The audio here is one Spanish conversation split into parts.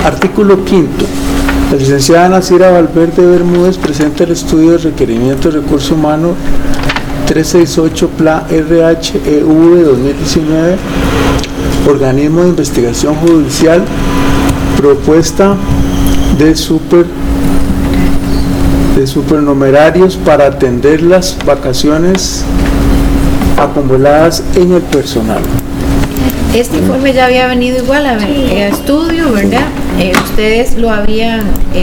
Artículo 5. La licenciada Nacira Valverde Bermúdez presenta el estudio de requerimiento de recurso humano 368 PLA RH-EV 2019, Organismo de Investigación Judicial, propuesta de supernumerarios para atender las vacaciones acumuladas en el personal. Este informe ya había venido igual a estudio, ¿verdad? Ustedes lo habían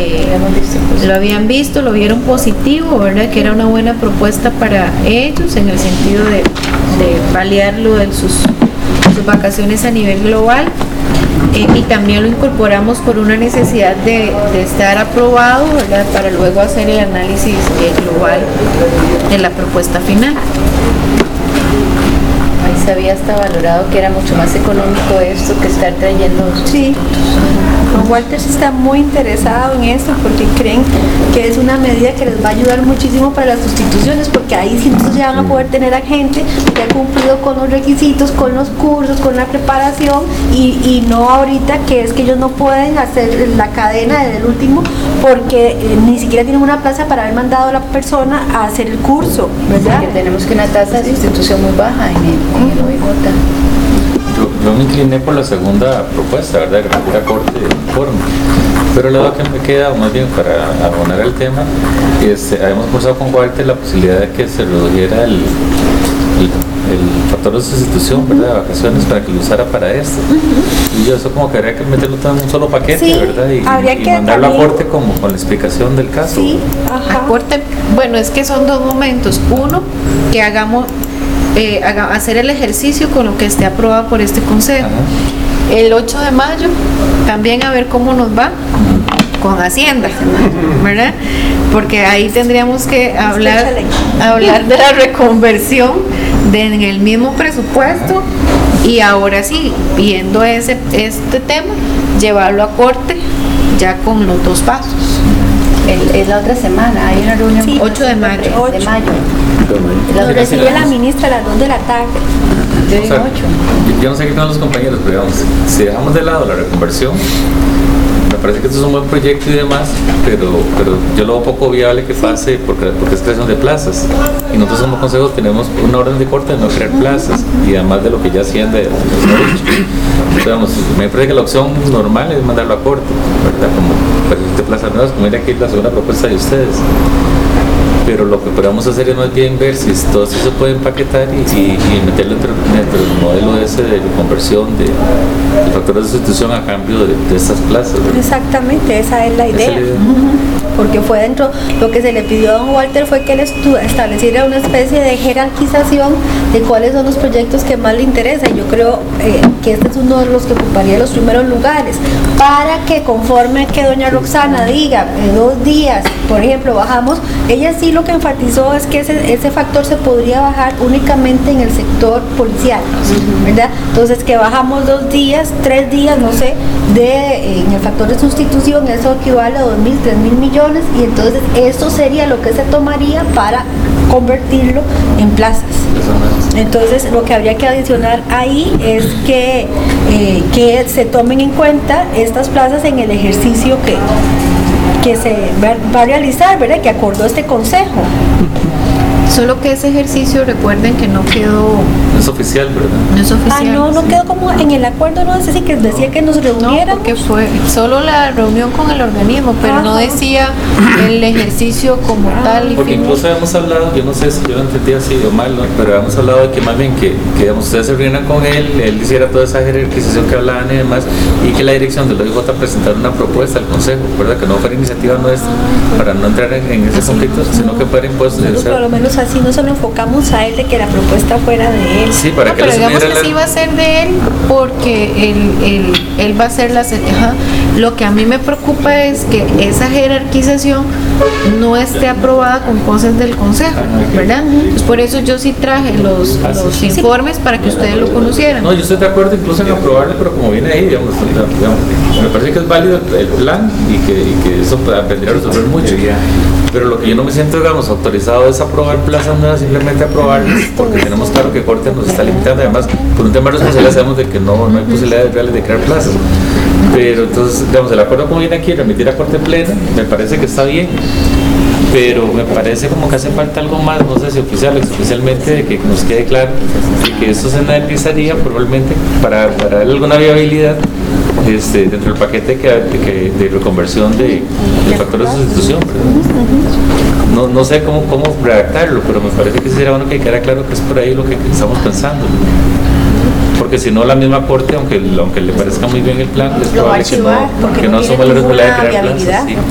visto, lo vieron positivo, ¿verdad? Que era una buena propuesta para ellos en el sentido de paliar lo de sus vacaciones a nivel global. Y también lo incorporamos por una necesidad de estar aprobado, ¿verdad? Para luego hacer el análisis global de la propuesta final. Ahí se había hasta valorado que era mucho más económico esto que estar trayendo. Sí. Walter está muy interesado en esto porque creen que es una medida que les va a ayudar muchísimo para las sustituciones, porque ahí sí entonces ya van a poder tener a gente que ha cumplido con los requisitos, con los cursos, con la preparación y no ahorita que es que ellos no pueden hacer la cadena del último porque ni siquiera tienen una plaza para haber mandado a la persona a hacer el curso, ¿verdad? Porque tenemos que una tasa de sustitución muy baja en el OIJ. Yo me incliné por la segunda propuesta, ¿verdad? Que era corte de informe. Pero luego que me queda, o más bien para abonar el tema, habíamos conversado con Walter la posibilidad de que se redujera el factor de sustitución, ¿verdad? De vacaciones para que lo usara para esto. Y yo eso como que habría que meterlo todo en un solo paquete, sí, ¿verdad? Y mandarlo a corte como con la explicación del caso. Sí, ajá. A corte, bueno, es que son dos momentos. Uno, que hagamos hacer el ejercicio con lo que esté aprobado por este consejo. Ajá. El 8 de mayo también a ver cómo nos va con Hacienda, ¿verdad? Porque ahí tendríamos que hablar de la reconversión en el mismo presupuesto y ahora sí, viendo este tema, llevarlo a corte ya con los dos pasos. Es la otra semana, hay una reunión. Sí, 8 de mayo. De mayo. Lo recibe la ministra a las 2 de la tarde. O sea, yo no sé qué con los compañeros, pero digamos, si dejamos de lado la reconversión, me parece que esto es un buen proyecto y demás, pero yo lo veo poco viable que pase porque es creación de plazas. Y nosotros como consejo tenemos una orden de corte de no crear plazas y además de lo que ya Hacienda nos ha dicho. Digamos, me parece que la opción normal es mandarlo a corte, ¿verdad? Como creación de plazas nuevas, como era aquí la segunda propuesta de ustedes. Pero lo que podemos hacer es más bien ver si todo eso se puede empaquetar y meterlo dentro del modelo ese de conversión del factor de sustitución a cambio de estas plazas, ¿verdad? Exactamente, esa es la idea. Porque fue dentro, lo que se le pidió a don Walter fue que él estableciera una especie de jerarquización de cuáles son los proyectos que más le interesan. Yo creo que este es uno de los que ocuparía los primeros lugares, para que conforme que doña Roxana diga, en 2 días, por ejemplo, bajamos, ella sí lo que enfatizó es que ese factor se podría bajar únicamente en el sector policial, ¿verdad? Entonces que bajamos 2 días, 3 días, no sé, en el factor de sustitución, eso equivale a 2.000, 3.000 millones, y entonces eso sería lo que se tomaría para convertirlo en plazas. Entonces lo que habría que adicionar ahí es que se tomen en cuenta estas plazas en el ejercicio que se va a realizar, ¿verdad? Que acordó este consejo. Solo que ese ejercicio, recuerden que no quedó... No es oficial, ¿verdad? No es oficial. No quedó como en el acuerdo, no sé si que decía que nos reuniéramos. No, porque fue solo la reunión con el organismo, pero no decía el ejercicio como tal. Porque incluso habíamos hablado, yo no sé si yo lo entendí así o mal, ¿no? Pero habíamos hablado de que más bien que digamos, ustedes se reunieran con él hiciera toda esa jerarquización que hablaban y demás, y que la dirección del OIJ presentara una propuesta al consejo, ¿verdad? Que no fuera iniciativa nuestra para no entrar en ese conflicto, sino que fuera impuesto. Por lo menos así no solo enfocamos a él de que la propuesta fuera de él. Sí, para que pero digamos que sí va a ser de él porque él va a ser lo que a mí me preocupa es que esa jerarquización no esté aprobada con cosas del consejo, ¿verdad? Pues por eso yo sí traje los informes para que ustedes lo conocieran. No, yo estoy de acuerdo incluso en aprobarlo, pero como viene ahí, digamos, me parece que es válido el plan y que eso vendría a resolver mucho. Pero lo que yo no me siento, digamos, autorizado es aprobar plazas nuevas, simplemente aprobarlas, porque tenemos claro que Corte nos está limitando. Además, por un tema de responsabilidad sabemos de que no hay posibilidades reales de crear plazas. Pero entonces, digamos, el acuerdo como viene aquí, remitir a Corte Plena, me parece que está bien, pero me parece como que hace falta algo más, no sé si oficial o exoficialmente, de que nos quede claro de que esto se necesitaría probablemente para darle alguna viabilidad dentro del paquete de reconversión de factores de sustitución, ¿verdad? No sé cómo redactarlo, pero me parece que sería bueno que quedara claro que es por ahí lo que estamos pensando. Porque si no, la misma Corte, aunque le parezca muy bien el plan, es probable que no asuma la responsabilidad de crear plazas. Sí.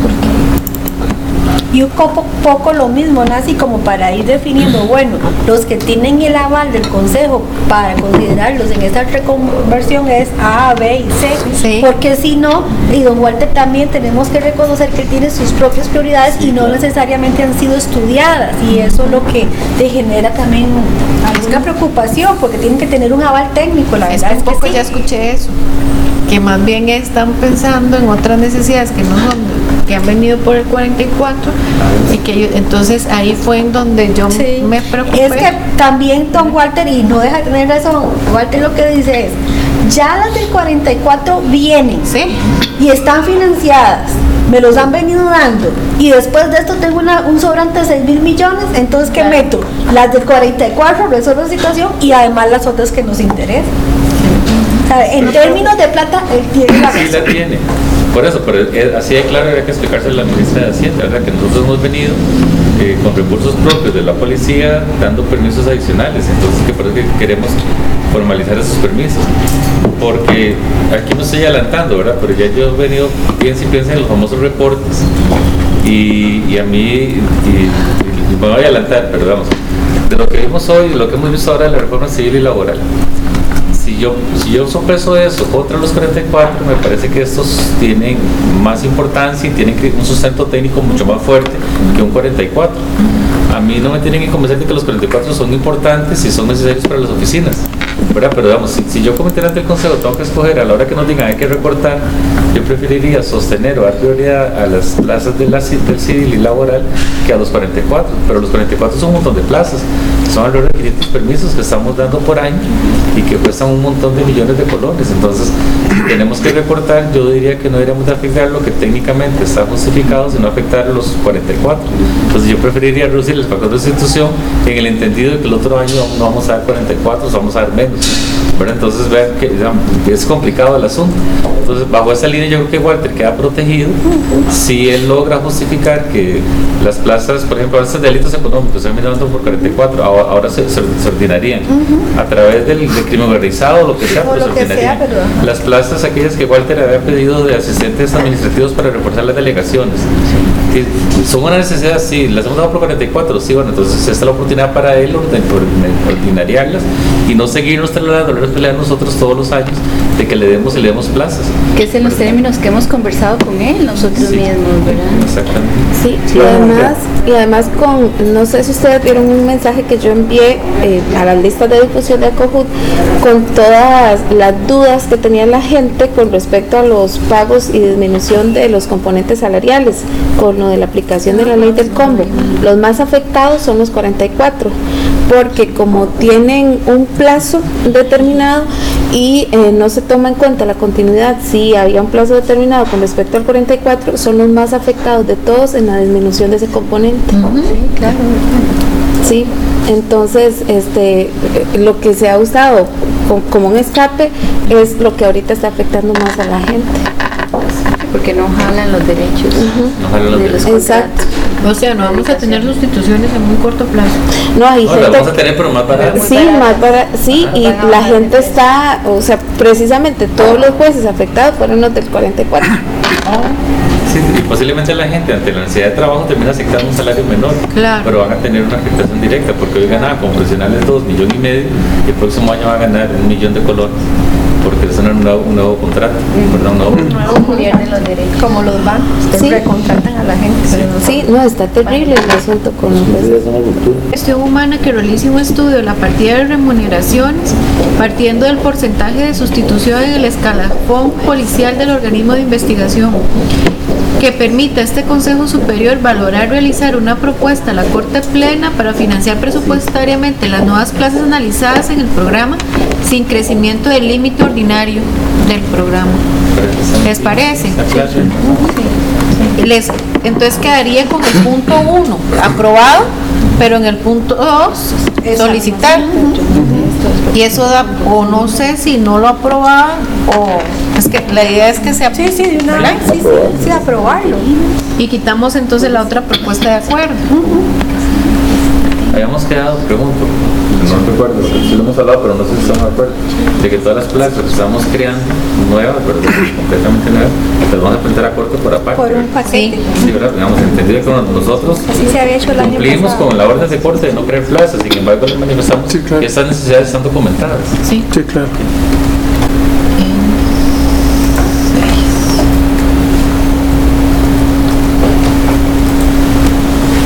Y un poco lo mismo, Nancy, como para ir definiendo, bueno, los que tienen el aval del Consejo para considerarlos en esta reconversión es A, B y C, Sí. porque si no, y don Walter también tenemos que reconocer que tiene sus propias prioridades y no necesariamente han sido estudiadas, y eso es lo que te genera también alguna preocupación, porque tienen que tener un aval técnico, la Es verdad que un poco sí. ya escuché eso, que más bien están pensando en otras necesidades que no son, que han venido por el 44, y que entonces ahí fue en donde yo Sí. me preocupé. Es que también don Walter, y no deja de tener razón, Walter lo que dice es, ya las del 44 vienen Sí. y están financiadas, me los han venido dando, y después de esto tengo un sobrante de 6.000 millones, entonces ¿qué meto? Las del 44, resuelvo la situación, y además las otras que nos interesan. O sea, en términos de plata, él tiene la razón. Sí la tiene. Por eso, pero así de claro habría que explicárselo a la ministra de Hacienda, ¿verdad? Que nosotros hemos venido con recursos propios de la policía dando permisos adicionales, entonces que por eso que queremos formalizar esos permisos, porque aquí no estoy adelantando, ¿verdad? Pero ya yo he venido, piensa en los famosos reportes, y a mí, y me voy a adelantar, pero vamos, de lo que vimos hoy, de lo que hemos visto ahora de la reforma civil y laboral, si yo sopeso eso contra los 44, me parece que estos tienen más importancia y tienen un sustento técnico mucho más fuerte que un 44. A mí no me tienen que convencer de que los 44 son importantes y son necesarios para las oficinas, ¿verdad? Pero digamos, si yo como integrante del Consejo tengo que escoger a la hora que nos digan hay que recortar, yo preferiría sostener o dar prioridad a las plazas del civil y laboral que a los 44, pero los 44 son un montón de plazas, son alrededor de 500 permisos que estamos dando por año y que cuestan un montón de millones de colones. Entonces, si tenemos que recortar, yo diría que no deberíamos afectar lo que técnicamente está justificado, sino afectar a los 44. Entonces, yo preferiría reducir el factor de sustitución en el entendido de que el otro año no vamos a dar 44, vamos a dar menos, ¿verdad? Entonces, vean que es complicado el asunto. Entonces, bajo esa línea, yo creo que Walter queda protegido si él logra justificar que las plazas, por ejemplo, estos delitos económicos se han mirando por 44, ahora se ordinarían a través del crimen organizado o lo que sea, O pero se lo que ordinarían. sea, pero- Las plazas aquellas que Walter había pedido de asistentes administrativos para reforzar las delegaciones, que son una necesidad, sí, las hemos dado por 44, sí, bueno, entonces esta es la oportunidad para él ordinariarlas y no seguirnos peleando nosotros todos los años de que le demos plazas. Que es en los términos que hemos conversado con él nosotros Sí. mismos, ¿verdad? Exactamente. Sí, y además no sé si ustedes vieron un mensaje que yo envié a las listas de difusión de ACOJUT con todas las dudas que tenía la gente con respecto a los pagos y disminución de los componentes salariales con lo de la aplicación de la ley del combo. Los más afectados son los 44, porque como tienen un plazo determinado y no se toma en cuenta la continuidad, si había un plazo determinado con respecto al 44, son los más afectados de todos en la disminución de ese componente. Sí, claro. Sí, entonces lo que se ha usado como un escape es lo que ahorita está afectando más a la gente. Porque no jalan los derechos No jalan los de los derechos. Exacto. O sea, no vamos a tener sustituciones en muy corto plazo. No, hay No, las gente. vamos a tener, pero más baratas. Sí, sí, y la gente está, o sea, precisamente todos los jueces afectados fueron los del 44. Sí, y posiblemente la gente ante la necesidad de trabajo termina aceptando un salario menor, Claro. pero van a tener una afectación directa porque hoy ganaban como profesionales 2,5 millones y el próximo año va a ganar 1 millón de colones porque es un nuevo contrato, ¿verdad? Un nuevo pierden los derechos. Como los bancos, Sí. recontratan a la gente. pero no- Sí, no, está terrible el asunto con los jueces. Gestión Humana que realice un estudio de la partida de remuneraciones partiendo del porcentaje de sustitución en el escalafón policial del organismo de investigación, que permita a este Consejo Superior valorar realizar una propuesta a la Corte Plena para financiar presupuestariamente las nuevas plazas analizadas en el programa sin crecimiento del límite ordinario del programa. ¿Les parece? Entonces quedaría con el punto 1, aprobado, pero en el punto 2, solicitar. Y eso da, o no sé si no lo aprobaban, o es que la idea es que se apruebe. Sí, de una vez, sí, aprobarlo. Y quitamos entonces la otra propuesta de acuerdo. Habíamos quedado, pregunto, no recuerdo, sí lo hemos hablado, pero no sé si estamos de acuerdo, de que todas las plazas que estamos creando nuevas, ¿verdad? Completamente nuevas, las vamos a presentar a corto por aparte. Por un paquete. Sí, ¿verdad? Digamos, entendido que nosotros Así se había hecho el año cumplimos pasado. con la orden de corte de no crear plazas, sin embargo les manifestamos Sí, claro. que estas necesidades están documentadas. Sí. Sí, claro.